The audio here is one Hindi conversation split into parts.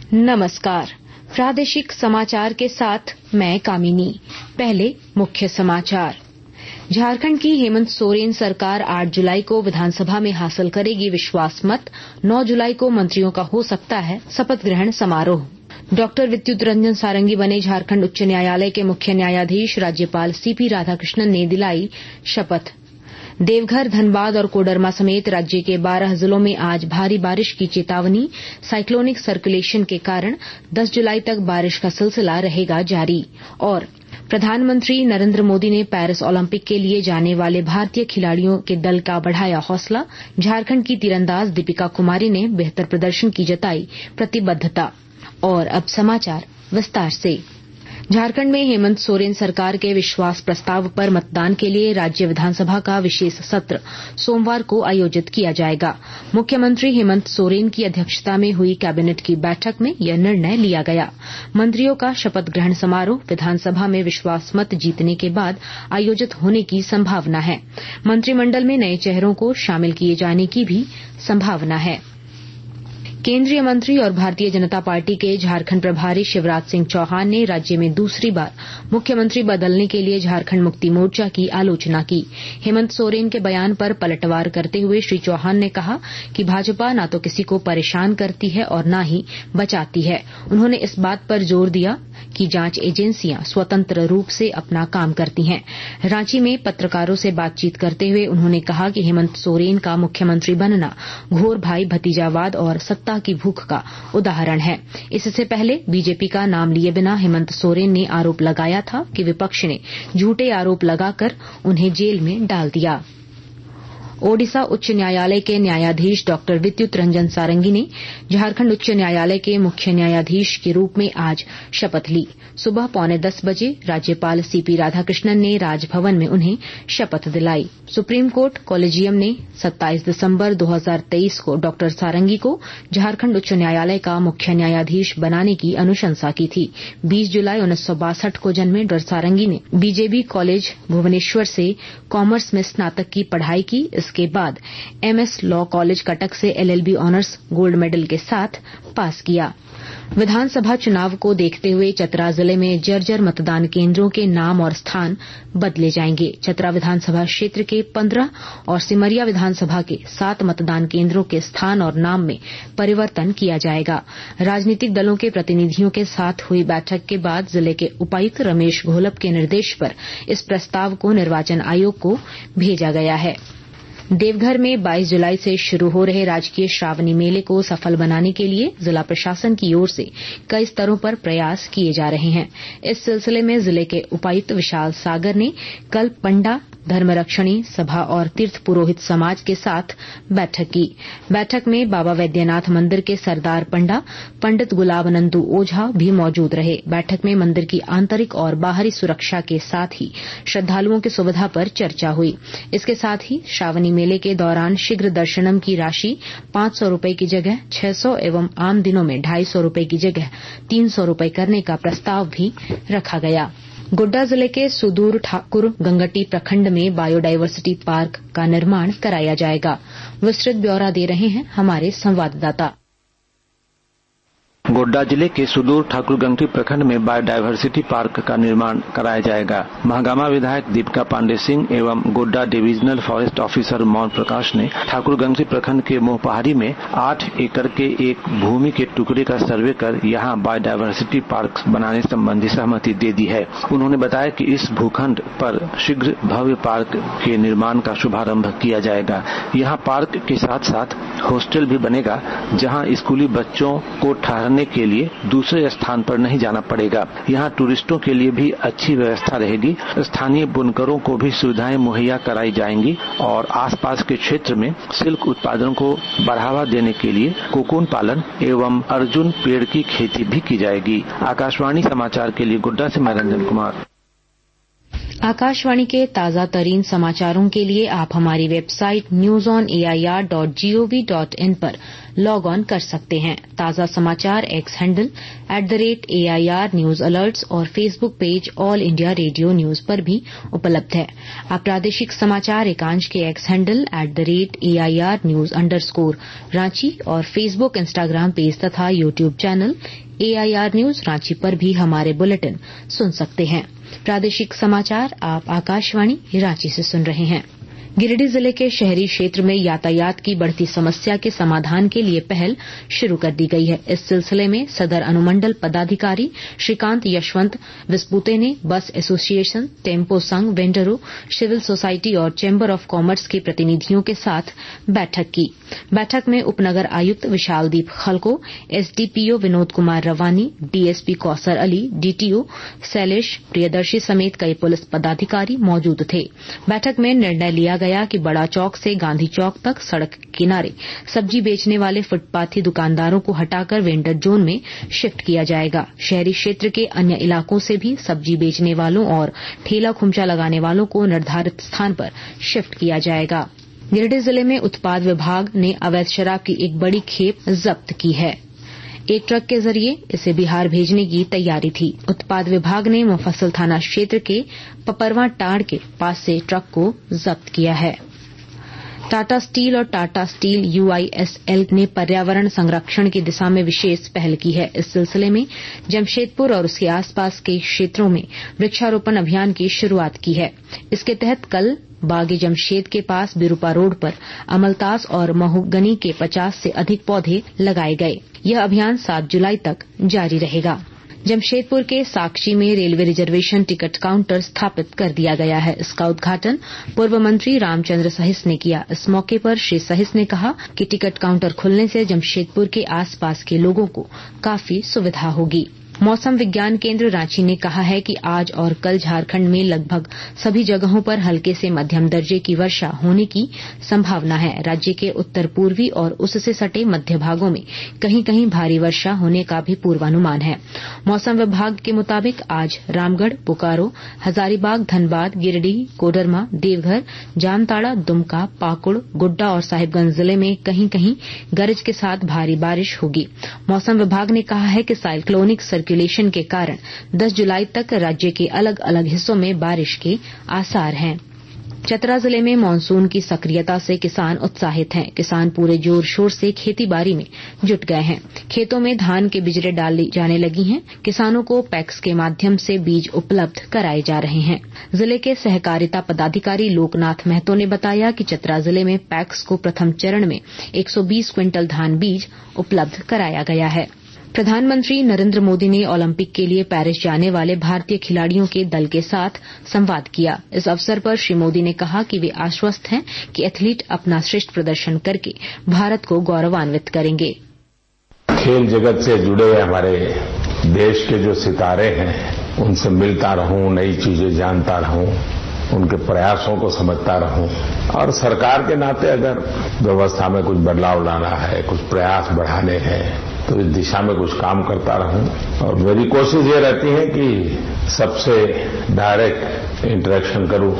नमस्कार। प्रादेशिक समाचार के साथ मैं कामिनी। पहले मुख्य समाचार। झारखंड की हेमंत सोरेन सरकार 8 जुलाई को विधानसभा में हासिल करेगी विश्वास मत। 9 जुलाई को मंत्रियों का हो सकता है शपथ ग्रहण समारोह। डॉक्टर विद्युत रंजन सारंगी बने झारखंड उच्च न्यायालय के मुख्य न्यायाधीश। राज्यपाल सीपी राधाकृष्णन ने दिलाई शपथ। देवघर, धनबाद और कोडरमा समेत राज्य के 12 जिलों में आज भारी बारिश की चेतावनी। साइक्लोनिक सर्कुलेशन के कारण 10 जुलाई तक बारिश का सिलसिला रहेगा जारी। और प्रधानमंत्री नरेंद्र मोदी ने पेरिस ओलंपिक के लिए जाने वाले भारतीय खिलाड़ियों के दल का बढ़ाया हौसला। झारखंड की तीरंदाज दीपिका कुमारी ने बेहतर प्रदर्शन की जताई प्रतिबद्धता। और अब समाचार विस्तार से। झारखंड में हेमंत सोरेन सरकार के विश्वास प्रस्ताव पर मतदान के लिए राज्य विधानसभा का विशेष सत्र सोमवार को आयोजित किया जाएगा। मुख्यमंत्री हेमंत सोरेन की अध्यक्षता में हुई कैबिनेट की बैठक में यह निर्णय लिया गया। मंत्रियों का शपथ ग्रहण समारोह विधानसभा में विश्वास मत जीतने के बाद आयोजित होने की संभावना है। मंत्रिमंडल में नए चेहरों को शामिल किए जाने की भी संभावना है। केंद्रीय मंत्री और भारतीय जनता पार्टी के झारखंड प्रभारी शिवराज सिंह चौहान ने राज्य में दूसरी बार मुख्यमंत्री बदलने के लिए झारखंड मुक्ति मोर्चा की आलोचना की। हेमंत सोरेन के बयान पर पलटवार करते हुए श्री चौहान ने कहा कि भाजपा न तो किसी को परेशान करती है और न ही बचाती है। उन्होंने इस बात पर जोर दिया कि जांच एजेंसियां स्वतंत्र रूप से अपना काम करती हैं। रांची में पत्रकारों से बातचीत करते हुए उन्होंने कहा कि हेमंत सोरेन का मुख्यमंत्री बनना घोर भाई भतीजावाद और सत्ता की भूख का उदाहरण है। इससे पहले बीजेपी का नाम लिए बिना हेमंत सोरेन ने आरोप लगाया था कि विपक्ष ने झूठे आरोप लगाकर उन्हें जेल में डाल दिया। ओडिशा उच्च न्यायालय के न्यायाधीश डॉक्टर विद्युत रंजन सारंगी ने झारखंड उच्च न्यायालय के मुख्य न्यायाधीश के रूप में आज शपथ ली। सुबह 9:45 बजे राज्यपाल सीपी राधाकृष्णन ने राजभवन में उन्हें शपथ दिलाई। सुप्रीम कोर्ट कॉलेजियम ने 27 दिसंबर 2023 को डॉक्टर सारंगी को झारखंड उच्च न्यायालय का मुख्य न्यायाधीश बनाने की अनुशंसा की थी। 20 जुलाई 1962 को जन्मे डॉक्टर सारंगी ने बीजेबी कॉलेज भुवनेश्वर से कॉमर्स में स्नातक की पढ़ाई की। इसके बाद एमएस लॉ कॉलेज कटक से एलएलबी ऑनर्स गोल्ड मेडल के साथ पास किया। विधानसभा चुनाव को देखते हुए चतरा जिले में जर्जर मतदान केंद्रों के नाम और स्थान बदले जाएंगे। चतरा विधानसभा क्षेत्र के 15 और सिमरिया विधानसभा के 7 मतदान केंद्रों के स्थान और नाम में परिवर्तन किया जाएगा। राजनीतिक दलों के प्रतिनिधियों के साथ हुई बैठक के बाद जिले के उपायुक्त रमेश घोलप के निर्देश पर इस प्रस्ताव को निर्वाचन आयोग को भेजा गया है। देवघर में 22 जुलाई से शुरू हो रहे राजकीय श्रावणी मेले को सफल बनाने के लिए जिला प्रशासन की ओर से कई स्तरों पर प्रयास किए जा रहे हैं। इस सिलसिले में जिले के उपायुक्त विशाल सागर ने कल पंडा, धर्मरक्षणी सभा और तीर्थ पुरोहित समाज के साथ बैठक की। बैठक में बाबा वैद्यनाथ मंदिर के सरदार पंडा पंडित गुलाब नंदू ओझा भी मौजूद रहे। बैठक में मंदिर की आंतरिक और बाहरी सुरक्षा के साथ ही श्रद्धालुओं की सुविधा पर चर्चा हुई। इसके साथ ही श्रावणी मेले के दौरान शीघ्र दर्शनम की राशि 500 रूपये की जगह 600 एवं आम दिनों में 250 रूपये की जगह 300 रूपये करने का प्रस्ताव भी रखा गया। गोड्डा जिले के सुदूर ठाकुर गंगटी प्रखंड में बायोडायवर्सिटी पार्क का निर्माण कराया जाएगा। विस्तृत ब्यौरा दे रहे हैं हमारे संवाददाता। गोड्डा जिले के सुदूर ठाकुरगंगटी प्रखंड में बायोडायवर्सिटी पार्क का निर्माण कराया जाएगा। महागामा विधायक दीपिका पांडे सिंह एवं गोड्डा डिविजनल फॉरेस्ट ऑफिसर मौन प्रकाश ने ठाकुरगंगटी प्रखंड के मोहपहाड़ी में 8 एकड़ के एक भूमि के टुकड़े का सर्वे कर यहां बायोडायवर्सिटी पार्क बनाने संबंधी सहमति दे दी है। उन्होंने बताया कि इस भूखंड पर शीघ्र भव्य पार्क के निर्माण का शुभारंभ किया जाएगा। यहाँ पार्क के साथ साथ हॉस्टल भी बनेगा, जहाँ स्कूली बच्चों को ठहरने के लिए दूसरे स्थान पर नहीं जाना पड़ेगा। यहाँ टूरिस्टों के लिए भी अच्छी व्यवस्था रहेगी। स्थानीय बुनकरों को भी सुविधाएं मुहैया कराई जाएंगी और आसपास के क्षेत्र में सिल्क उत्पादन को बढ़ावा देने के लिए कोकून पालन एवं अर्जुन पेड़ की खेती भी की जाएगी। आकाशवाणी समाचार के लिए गोड्डा से मैं रंजन कुमार। आकाशवाणी के ताजा तरीन समाचारों के लिए आप हमारी वेबसाइट newsonair.gov.in पर लॉग ऑन कर सकते हैं। ताजा समाचार X handle @AIR news alerts और Facebook page all India radio news पर भी उपलब्ध है। आप प्रादेशिक समाचार एकांश के X handle @AIR news _Ranchi और फेसबुक, इंस्टाग्राम पेज तथा YouTube channel AIR news Ranchi पर भी हमारे बुलेटिन सुन सकते हैं। प्रादेशिक समाचार आप आकाशवाणी रांची से सुन रहे हैं। गिरिडीह जिले के शहरी क्षेत्र में यातायात की बढ़ती समस्या के समाधान के लिए पहल शुरू कर दी गई है। इस सिलसिले में सदर अनुमंडल पदाधिकारी श्रीकांत यशवंत विस्पुते ने बस एसोसिएशन, टेम्पो संघ, वेंडरों, सिविल सोसाइटी और चैम्बर ऑफ कॉमर्स के प्रतिनिधियों के साथ बैठक की। बैठक में उपनगर आयुक्त विशालदीप खलको, SDPO विनोद कुमार रवानी, DSP कौसर अली, DTO शैलेश प्रियदर्शी समेत कई पुलिस पदाधिकारी मौजूद थे। बैठक में निर्णय लिया गया कि बड़ा चौक से गांधी चौक तक सड़क किनारे सब्जी बेचने वाले फुटपाथी दुकानदारों को हटाकर वेंडर जोन में शिफ्ट किया जाएगा। शहरी क्षेत्र के अन्य इलाकों से भी सब्जी बेचने वालों और ठेला खुमचा लगाने वालों को निर्धारित स्थान पर शिफ्ट किया जाएगा। गिरिडीह जिले में उत्पाद विभाग ने अवैध शराब की एक बड़ी खेप जब्त की है। एक ट्रक के जरिए इसे बिहार भेजने की तैयारी थी। उत्पाद विभाग ने मुफस्सिल थाना क्षेत्र के पपरवा टाड़ के पास से ट्रक को जब्त किया है। टाटा स्टील और टाटा स्टील UISL ने पर्यावरण संरक्षण की दिशा में विशेष पहल की है। इस सिलसिले में जमशेदपुर और उसके आसपास के क्षेत्रों में वृक्षारोपण अभियान की शुरुआत की है। इसके तहत कल बागे जमशेद के पास बिरूपा रोड पर अमलतास और महोगनी के 50 से अधिक पौधे लगाए गए। यह अभियान 7 जुलाई तक जारी रहेगा। जमशेदपुर के साक्षी में रेलवे रिजर्वेशन टिकट काउंटर स्थापित कर दिया गया है। इसका उद्घाटन पूर्व मंत्री रामचंद्र सहिस ने किया। इस मौके पर श्री सहिस ने कहा कि टिकट काउंटर खुलने से जमशेदपुर के आसपास के लोगों को काफी सुविधा होगी। मौसम विज्ञान केंद्र रांची ने कहा है कि आज और कल झारखंड में लगभग सभी जगहों पर हल्के से मध्यम दर्जे की वर्षा होने की संभावना है। राज्य के उत्तर पूर्वी और उससे सटे मध्य भागों में कहीं कहीं भारी वर्षा होने का भी पूर्वानुमान है। मौसम विभाग के मुताबिक आज रामगढ़, बोकारो, हजारीबाग, धनबाद, गिरिडीह, कोडरमा, देवघर, जामताड़ा, दुमका, पाकुड़, गोड्डा और साहिबगंज जिले में कहीं कहीं गरज के साथ भारी बारिश होगी। मौसम विभाग ने कहा है कि साइक्लोनिक सर्कुलेशन के कारण 10 जुलाई तक राज्य के अलग अलग हिस्सों में बारिश के आसार हैं। चतरा जिले में मानसून की सक्रियता से किसान उत्साहित हैं। किसान पूरे जोर शोर से खेती बाड़ी में जुट गए हैं। खेतों में धान के बिजरे डाली जाने लगी हैं। किसानों को पैक्स के माध्यम से बीज उपलब्ध कराए जा रहे हैं। जिले के सहकारिता पदाधिकारी लोकनाथ महतो ने बताया कि चतरा जिले में पैक्स को प्रथम चरण में 120 क्विंटल धान बीज उपलब्ध कराया गया है। प्रधानमंत्री नरेंद्र मोदी ने ओलंपिक के लिए पेरिस जाने वाले भारतीय खिलाड़ियों के दल के साथ संवाद किया। इस अवसर पर श्री मोदी ने कहा कि वे आश्वस्त हैं कि एथलीट अपना श्रेष्ठ प्रदर्शन करके भारत को गौरवान्वित करेंगे। खेल जगत से जुड़े हमारे देश के जो सितारे हैं उनसे मिलता रहूं, नई चीजें जानता रहूं, उनके प्रयासों को समझता रहूं और सरकार के नाते अगर व्यवस्था में कुछ बदलाव लाना है, कुछ प्रयास बढ़ाने हैं तो इस दिशा में कुछ काम करता रहूं। और मेरी कोशिश ये रहती है कि सबसे डायरेक्ट इंटरेक्शन करूं।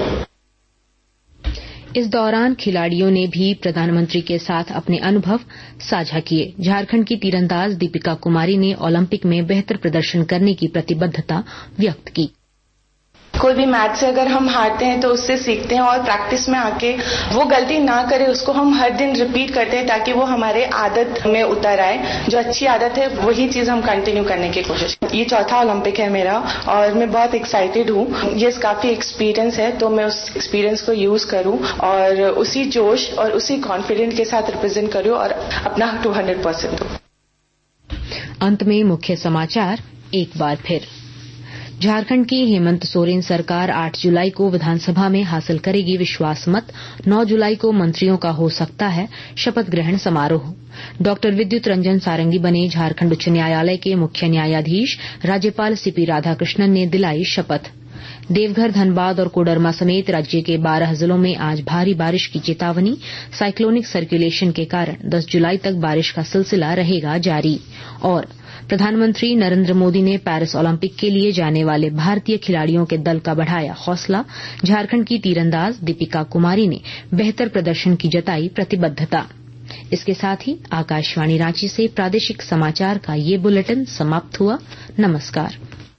इस दौरान खिलाड़ियों ने भी प्रधानमंत्री के साथ अपने अनुभव साझा किए। झारखंड की तीरंदाज दीपिका कुमारी ने ओलंपिक में बेहतर प्रदर्शन करने की प्रतिबद्धता व्यक्त की। कोई भी मैच से अगर हम हारते हैं तो उससे सीखते हैं और प्रैक्टिस में आके वो गलती ना करें, उसको हम हर दिन रिपीट करते हैं ताकि वो हमारे आदत में उतर आए। जो अच्छी आदत है वही चीज हम कंटिन्यू करने की कोशिश करें। ये चौथा ओलंपिक है मेरा और मैं बहुत एक्साइटेड हूँ। ये काफी एक्सपीरियंस है तो मैं उस एक्सपीरियंस को यूज करूँ और उसी जोश और उसी कॉन्फिडेंस के साथ रिप्रेजेंट करूँ और अपना 200% दूँ। अंत में मुख्य समाचार एक बार फिर। झारखंड की हेमंत सोरेन सरकार 8 जुलाई को विधानसभा में हासिल करेगी विश्वास मत। 9 जुलाई को मंत्रियों का हो सकता है शपथ ग्रहण समारोह। डॉक्टर विद्युत रंजन सारंगी बने झारखंड उच्च न्यायालय के मुख्य न्यायाधीश। राज्यपाल CP राधाकृष्णन ने दिलाई शपथ। देवघर, धनबाद और कोडरमा समेत राज्य के 12 जिलों में आज भारी बारिश की चेतावनी। साइक्लोनिक सर्कुलेशन के कारण 10 जुलाई तक बारिश का सिलसिला रहेगा जारी। और प्रधानमंत्री नरेंद्र मोदी ने पेरिस ओलंपिक के लिए जाने वाले भारतीय खिलाड़ियों के दल का बढ़ाया हौसला। झारखंड की तीरंदाज दीपिका कुमारी ने बेहतर प्रदर्शन की जताई प्रतिबद्धता। इसके साथ ही आकाशवाणी रांची से प्रादेशिक समाचार का ये बुलेटिन समाप्त हुआ। नमस्कार।